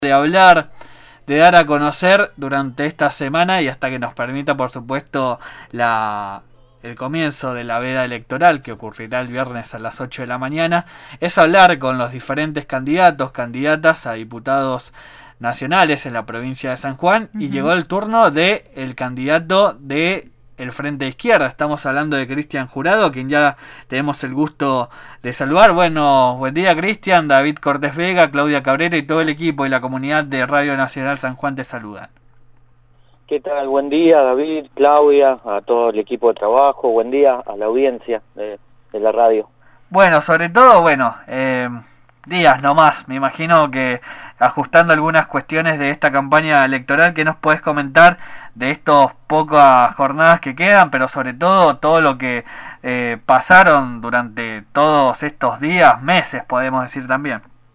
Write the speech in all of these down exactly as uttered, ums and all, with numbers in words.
de hablar, de dar a conocer durante esta semana y hasta que nos permita, por supuesto, la el comienzo de la veda electoral que ocurrirá el viernes a las ocho de la mañana, es hablar con los diferentes candidatos, candidatas a diputados nacionales en la provincia de San Juan. Uh-huh. Y llegó el turno de el candidato de el Frente de Izquierda. Estamos hablando de Cristian Jurado, quien ya tenemos el gusto de saludar. Bueno, buen día, Cristian. David Cortés Vega, Claudia Cabrera y todo el equipo y la comunidad de Radio Nacional San Juan te saludan. ¿Qué tal? Buen día, David, Claudia, a todo el equipo de trabajo. Buen día a la audiencia de, de la radio. Bueno, sobre todo, bueno, eh, días nomás. Me imagino que ajustando algunas cuestiones de esta campaña electoral, ¿qué nos podés comentar de estos pocas jornadas que quedan, pero sobre todo todo lo que eh, pasaron durante todos estos días, meses, podemos decir también?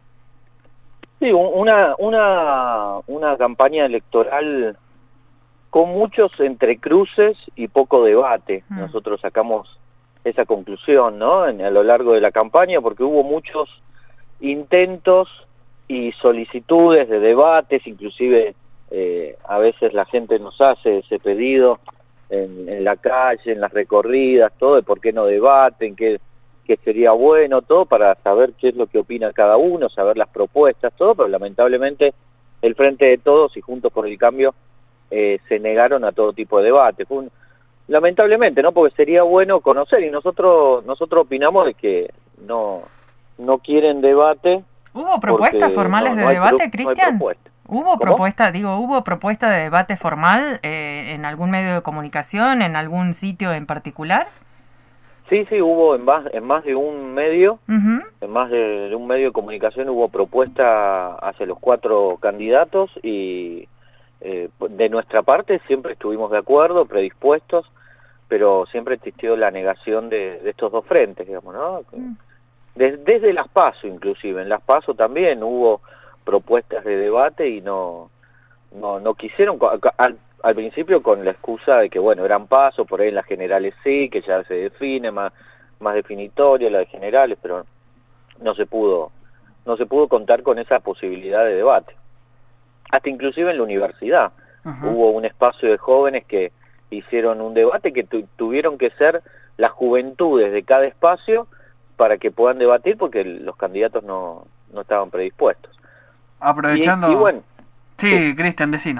Sí, una, una, una campaña electoral con muchos entrecruces y poco debate. Mm. Nosotros sacamos esa conclusión, ¿no?, en, a lo largo de la campaña, porque hubo muchos intentos y solicitudes de debates, inclusive eh, a veces la gente nos hace ese pedido en, en la calle, en las recorridas, todo, de por qué no debaten, qué, qué sería bueno, todo, para saber qué es lo que opina cada uno, saber las propuestas, todo, pero lamentablemente el Frente de Todos y Juntos por el Cambio eh, se negaron a todo tipo de debate. Fue un, lamentablemente, ¿no?, porque sería bueno conocer, y nosotros nosotros opinamos de que no, no quieren debate. ¿Hubo propuestas formales no, no de debate, Cristian? No propuesta. ¿Hubo propuesta, digo, hubo propuesta de debate formal eh, en algún medio de comunicación, en algún sitio en particular? Sí, sí, hubo en más, en más de un medio, uh-huh. en más de, de un medio de comunicación hubo propuesta hacia los cuatro candidatos y eh, de nuestra parte siempre estuvimos de acuerdo, predispuestos, pero siempre existió la negación de, de estos dos frentes, digamos, ¿no? Uh-huh. Desde, desde las PASO inclusive, en las PASO también hubo propuestas de debate y no no no quisieron, al, al principio con la excusa de que, bueno, eran PASO, por ahí en las generales sí, que ya se define, más, más definitoria la de generales, pero no se pudo, no se pudo contar con esa posibilidad de debate. Hasta inclusive en la universidad uh-huh. hubo un espacio de jóvenes que hicieron un debate que tu, tuvieron que ser las juventudes de cada espacio para que puedan debatir, porque los candidatos no, no estaban predispuestos. Aprovechando... Y, y bueno, sí, sí. Cristian, decinos.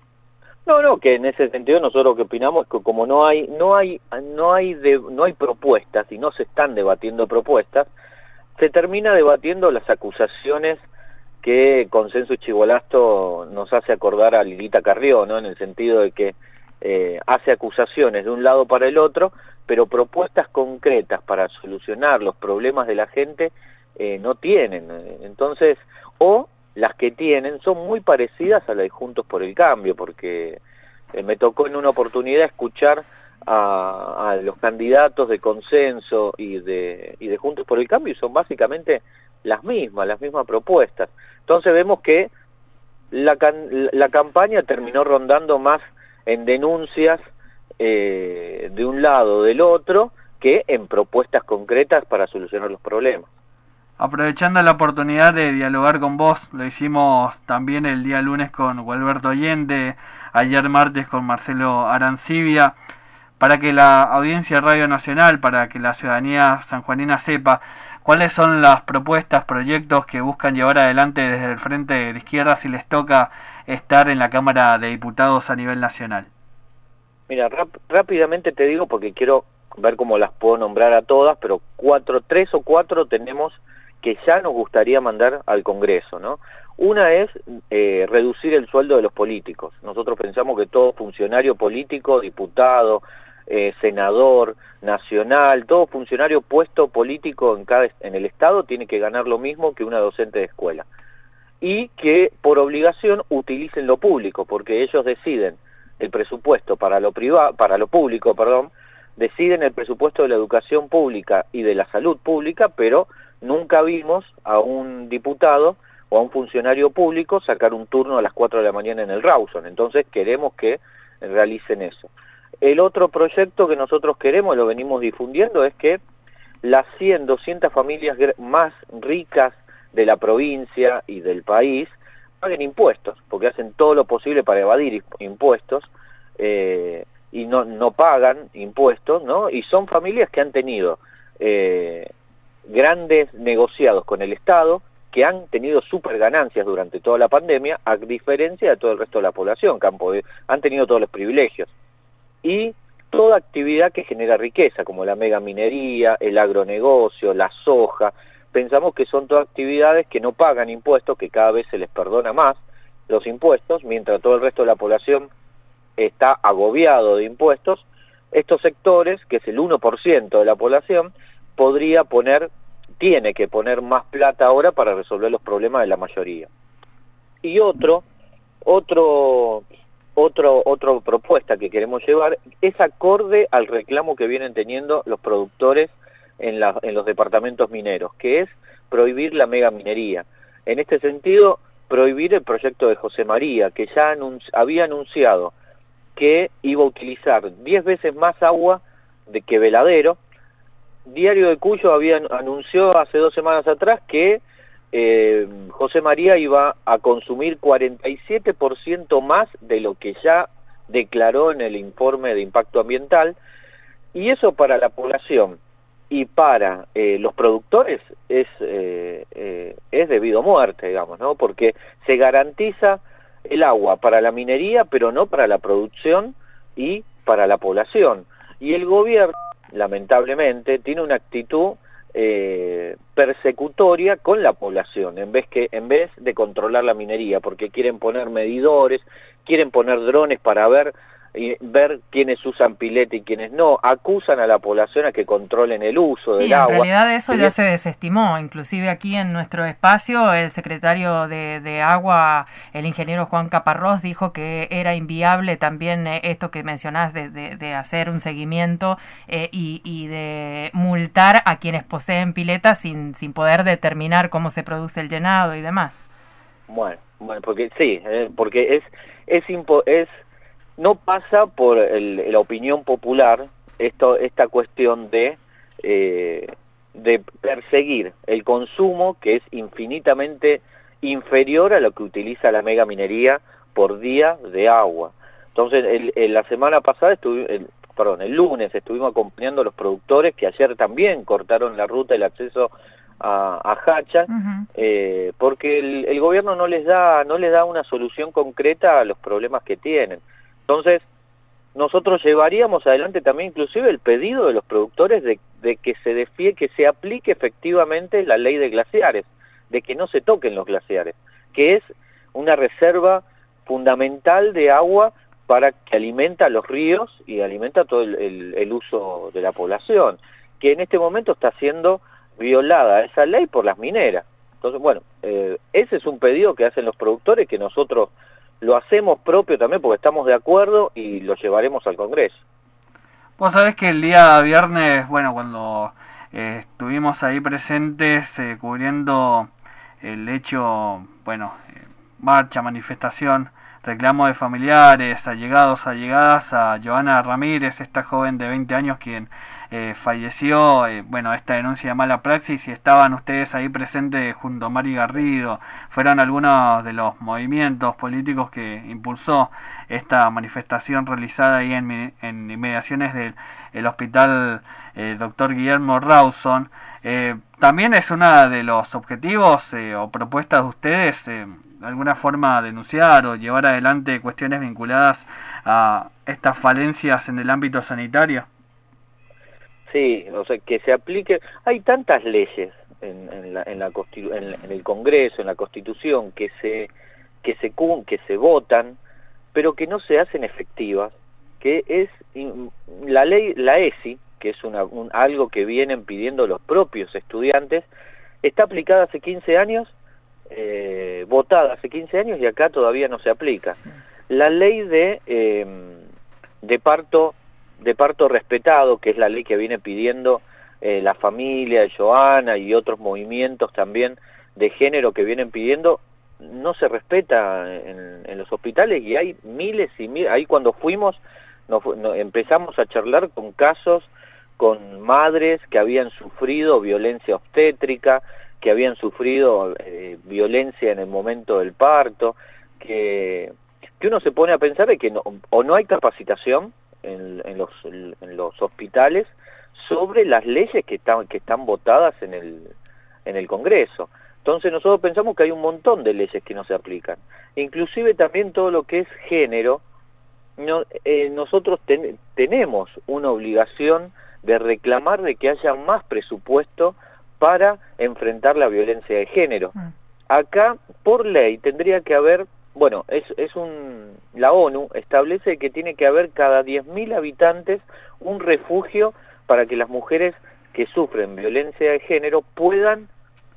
No, no, que en ese sentido nosotros lo que opinamos es que como no hay no hay no hay de, no hay propuestas y no se están debatiendo propuestas, se termina debatiendo las acusaciones que Consenso y Chivolasto nos hace acordar a Lilita Carrió, ¿no?, en el sentido de que eh, hace acusaciones de un lado para el otro, pero propuestas concretas para solucionar los problemas de la gente eh, no tienen. Entonces, o las que tienen son muy parecidas a las de Juntos por el Cambio, porque eh, me tocó en una oportunidad escuchar a, a los candidatos de Consenso y de, y de Juntos por el Cambio, y son básicamente las mismas, las mismas propuestas. Entonces vemos que la, can, la campaña terminó rondando más en denuncias eh, de un lado o del otro que en propuestas concretas para solucionar los problemas. Aprovechando la oportunidad de dialogar con vos, lo hicimos también el día lunes con Gualberto Allende, ayer martes con Marcelo Arancibia, para que la audiencia de Radio Nacional, para que la ciudadanía sanjuanina sepa cuáles son las propuestas, proyectos que buscan llevar adelante desde el Frente de Izquierda si les toca estar en la Cámara de Diputados a nivel nacional. Mira, rap rápidamente te digo, porque quiero ver cómo las puedo nombrar a todas, pero cuatro, tres o cuatro tenemos que ya nos gustaría mandar al Congreso, ¿no? Una es eh, reducir el sueldo de los políticos. Nosotros pensamos que todo funcionario político, diputado, eh, senador, nacional, todo funcionario puesto político en, cada, en el Estado tiene que ganar lo mismo que una docente de escuela. Y que por obligación utilicen lo público, porque ellos deciden el presupuesto para lo privado, para lo público, perdón, deciden el presupuesto de la educación pública y de la salud pública, pero nunca vimos a un diputado o a un funcionario público sacar un turno a las cuatro de la mañana en el Rawson. Entonces queremos que realicen eso. El otro proyecto que nosotros queremos, lo venimos difundiendo, es que las cien, doscientas familias más ricas de la provincia y del país paguen impuestos, porque hacen todo lo posible para evadir impuestos, eh, y no, no pagan impuestos, ¿no? Y son familias que han tenido eh, grandes negociados con el Estado, que han tenido super ganancias durante toda la pandemia, a diferencia de todo el resto de la población, que han, podido, han tenido todos los privilegios. Y toda actividad que genera riqueza, como la megaminería, el agronegocio, la soja, pensamos que son todas actividades que no pagan impuestos, que cada vez se les perdona más los impuestos, mientras todo el resto de la población está agobiado de impuestos. Estos sectores, que es el uno por ciento de la población, podría poner, tiene que poner más plata ahora para resolver los problemas de la mayoría. Y otro, otro, otro, otra propuesta que queremos llevar es acorde al reclamo que vienen teniendo los productores en, la, en los departamentos mineros, que es prohibir la megaminería. En este sentido, prohibir el proyecto de José María, que ya anunci había anunciado que iba a utilizar diez veces más agua de que Veladero. Diario de Cuyo había anunció hace dos semanas atrás que eh, José María iba a consumir cuarenta y siete por ciento más de lo que ya declaró en el informe de impacto ambiental, y eso para la población y para eh, los productores es, eh, eh, es debido a muerte, digamos, ¿no? Porque se garantiza el agua para la minería, pero no para la producción y para la población. Y el gobierno, lamentablemente, tiene una actitud eh, persecutoria con la población, en vez que en vez de controlar la minería, porque quieren poner medidores, quieren poner drones para ver y ver quiénes usan pileta y quiénes no, acusan a la población a que controlen el uso sí, del agua. En realidad eso ya se desestimó, inclusive aquí en nuestro espacio el secretario de, de Agua, el ingeniero Juan Caparrós, dijo que era inviable también eh, esto que mencionás de, de, de hacer un seguimiento eh, y, y de multar a quienes poseen piletas sin, sin poder determinar cómo se produce el llenado y demás. Bueno, bueno porque sí, eh, porque es, es, impo es no pasa por el, la opinión popular esto, esta cuestión de, eh, de perseguir el consumo, que es infinitamente inferior a lo que utiliza la megaminería por día de agua. Entonces, el, el, la semana pasada, estuvi, el, perdón, el lunes estuvimos acompañando a los productores que ayer también cortaron la ruta, el acceso a, a Hacha, uh-huh. eh, porque el, el gobierno no les da, no les da una solución concreta a los problemas que tienen. Entonces, nosotros llevaríamos adelante también inclusive el pedido de los productores de, de que se defie, que se aplique efectivamente la ley de glaciares, de que no se toquen los glaciares, que es una reserva fundamental de agua para que alimenta los ríos y alimenta todo el, el, el uso de la población, que en este momento está siendo violada esa ley por las mineras. Entonces, bueno, eh, ese es un pedido que hacen los productores, que nosotros lo hacemos propio también porque estamos de acuerdo y lo llevaremos al Congreso. Vos sabés que el día viernes, bueno, cuando eh, estuvimos ahí presentes eh, cubriendo el hecho, bueno, eh, marcha, manifestación, reclamo de familiares, allegados, allegadas a Joana Ramírez, esta joven de veinte años quien eh, falleció, eh, bueno, esta denuncia de mala praxis, y estaban ustedes ahí presentes junto a Mari Garrido. Fueron algunos de los movimientos políticos que impulsó esta manifestación realizada ahí en, en inmediaciones del el hospital eh, doctor Guillermo Rawson. Eh, también es uno de los objetivos eh, o propuestas de ustedes, eh, de alguna forma denunciar o llevar adelante cuestiones vinculadas a estas falencias en el ámbito sanitario. Sí, o sea, que se aplique. Hay tantas leyes en, en, la, en, la en, en el Congreso, en la Constitución, que se que se que se votan, pero que no se hacen efectivas. Que es la ley, la E S I, que es una, un, algo que vienen pidiendo los propios estudiantes, está aplicada hace quince años, eh, votada hace quince años y acá todavía no se aplica. La ley de, eh, de parto de parto respetado, que es la ley que viene pidiendo eh, la familia de Joana y otros movimientos también de género que vienen pidiendo, no se respeta en, en los hospitales, y hay miles y miles. Ahí cuando fuimos nos, nos empezamos a charlar con casos, con madres que habían sufrido violencia obstétrica, que habían sufrido eh, violencia en el momento del parto, que, que uno se pone a pensar de que no, o no hay capacitación en, en, los, en los hospitales sobre las leyes que están, que están votadas en el, en el Congreso. Entonces nosotros pensamos que hay un montón de leyes que no se aplican. Inclusive también todo lo que es género, no, eh, nosotros ten, tenemos una obligación de reclamar de que haya más presupuesto para enfrentar la violencia de género. Acá, por ley, tendría que haber, bueno, es, es un, la ONU establece que tiene que haber cada diez mil habitantes un refugio para que las mujeres que sufren violencia de género puedan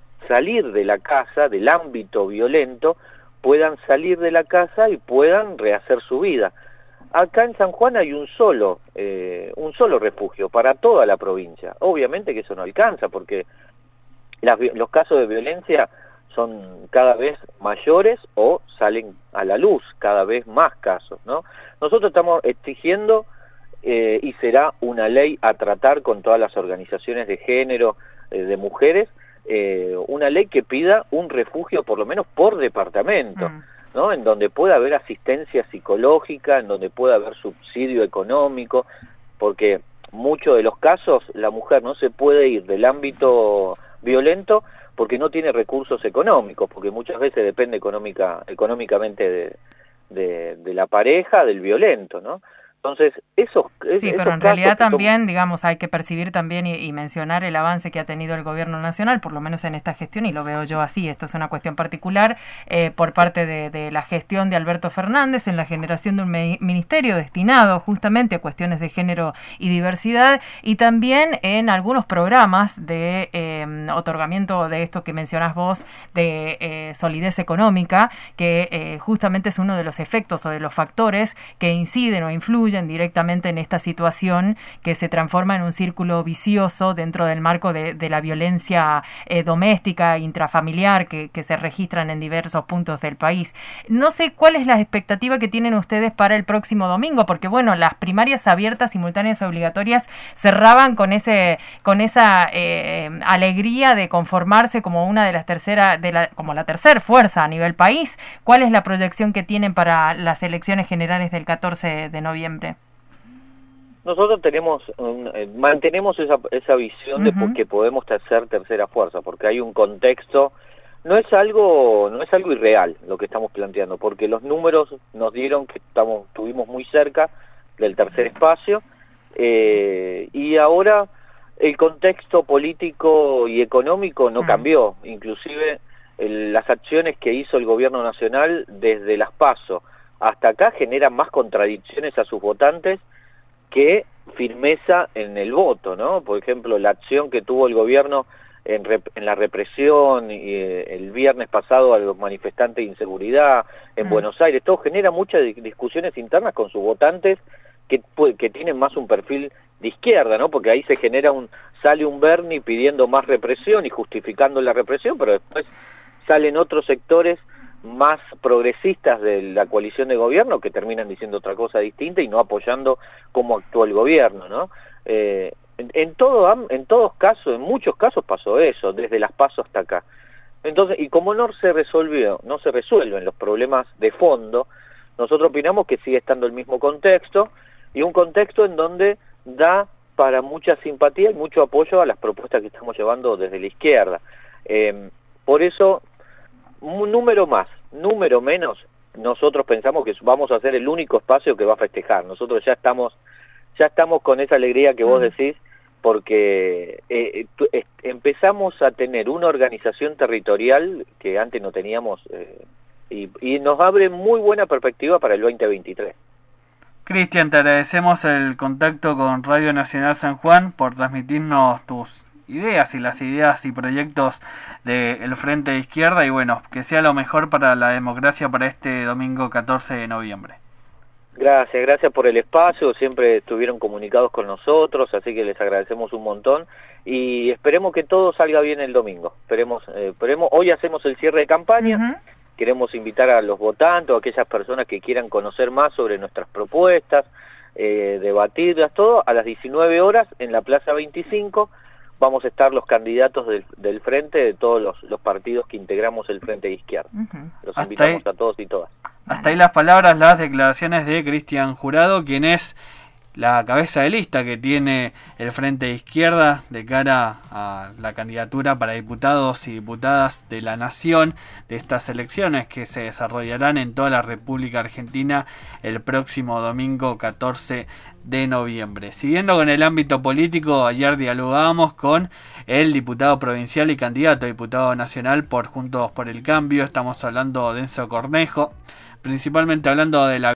salir de la casa, del ámbito violento, puedan salir de la casa y puedan rehacer su vida. Acá en San Juan hay un solo, eh, un solo refugio para toda la provincia. Obviamente que eso no alcanza, porque las, los casos de violencia son cada vez mayores o salen a la luz cada vez más casos, ¿no? Nosotros estamos exigiendo, eh, y será una ley a tratar con todas las organizaciones de género, eh, de mujeres, eh, una ley que pida un refugio por lo menos por departamento, mm. ¿no? En donde pueda haber asistencia psicológica, en donde pueda haber subsidio económico, porque muchos de los casos la mujer no se puede ir del ámbito violento porque no tiene recursos económicos, porque muchas veces depende económica, económicamente de, de, de la pareja, del violento, ¿no? Entonces, esos Sí, esos pero en realidad son... también, digamos, hay que percibir también y, y mencionar el avance que ha tenido el gobierno nacional, por lo menos en esta gestión, y lo veo yo así, esto es una cuestión particular, eh, por parte de, de la gestión de Alberto Fernández en la generación de un ministerio destinado justamente a cuestiones de género y diversidad, y también en algunos programas de eh, otorgamiento de esto que mencionás vos, de eh, solidez económica, que eh, justamente es uno de los efectos o de los factores que inciden o influyen directamente en esta situación que se transforma en un círculo vicioso dentro del marco de, de la violencia eh, doméstica, intrafamiliar que, que se registran en diversos puntos del país. No sé cuál es la expectativa que tienen ustedes para el próximo domingo, porque bueno, las primarias abiertas, simultáneas y obligatorias cerraban con ese, con esa eh, alegría de conformarse como una de las terceras, de la, como la tercera fuerza a nivel país. ¿Cuál es la proyección que tienen para las elecciones generales del catorce de noviembre? Nosotros tenemos un, eh, mantenemos esa, esa visión uh-huh. de que podemos ser tercera fuerza, porque hay un contexto, no es algo no es algo irreal lo que estamos planteando, porque los números nos dieron que estamos estuvimos muy cerca del tercer espacio, eh, y ahora el contexto político y económico no uh-huh. cambió, inclusive el, las acciones que hizo el gobierno nacional desde las PASO hasta acá generan más contradicciones a sus votantes que firmeza en el voto, ¿no? Por ejemplo, la acción que tuvo el gobierno en, rep en la represión y, eh, el viernes pasado a los manifestantes de inseguridad en mm. Buenos Aires, todo genera muchas discusiones internas con sus votantes que, que tienen más un perfil de izquierda, ¿no? Porque ahí se genera un, sale un Bernie pidiendo más represión y justificando la represión, pero después salen otros sectores más progresistas de la coalición de gobierno que terminan diciendo otra cosa distinta y no apoyando cómo actuó el gobierno, ¿no? Eh, en, en, todo, en todos casos, en muchos casos pasó eso, desde las PASO hasta acá. Entonces, y como no se resolvió, no se resuelven los problemas de fondo, nosotros opinamos que sigue estando el mismo contexto, y un contexto en donde da para mucha simpatía y mucho apoyo a las propuestas que estamos llevando desde la izquierda. Eh, por eso, un número más, número menos, nosotros pensamos que vamos a ser el único espacio que va a festejar. Nosotros ya estamos ya estamos con esa alegría que vos decís, porque eh, eh, empezamos a tener una organización territorial que antes no teníamos, eh, y, y nos abre muy buena perspectiva para el veinte veintitrés. Cristian, te agradecemos el contacto con Radio Nacional San Juan por transmitirnos tus ideas y las ideas y proyectos del Frente de Izquierda, y bueno, que sea lo mejor para la democracia para este domingo catorce de noviembre. Gracias, gracias por el espacio, siempre estuvieron comunicados con nosotros, así que les agradecemos un montón y esperemos que todo salga bien el domingo. Esperemos, eh, esperemos hoy hacemos el cierre de campaña, uh-huh. Queremos invitar a los votantes, a aquellas personas que quieran conocer más sobre nuestras propuestas, eh, debatirlas, todo, a las diecinueve horas en la Plaza veinticinco, vamos a estar los candidatos del, del frente, de todos los, los partidos que integramos el Frente de Izquierda. Uh-huh. Los Hasta invitamos ahí, a todos y todas. Hasta ahí las palabras, las declaraciones de Cristian Jurado, quien es la cabeza de lista que tiene el Frente de Izquierda de cara a la candidatura para diputados y diputadas de la Nación de estas elecciones que se desarrollarán en toda la República Argentina el próximo domingo catorce de noviembre. Siguiendo con el ámbito político, ayer dialogábamos con el diputado provincial y candidato a diputado nacional por Juntos por el Cambio. Estamos hablando de Enzo Cornejo, principalmente hablando de la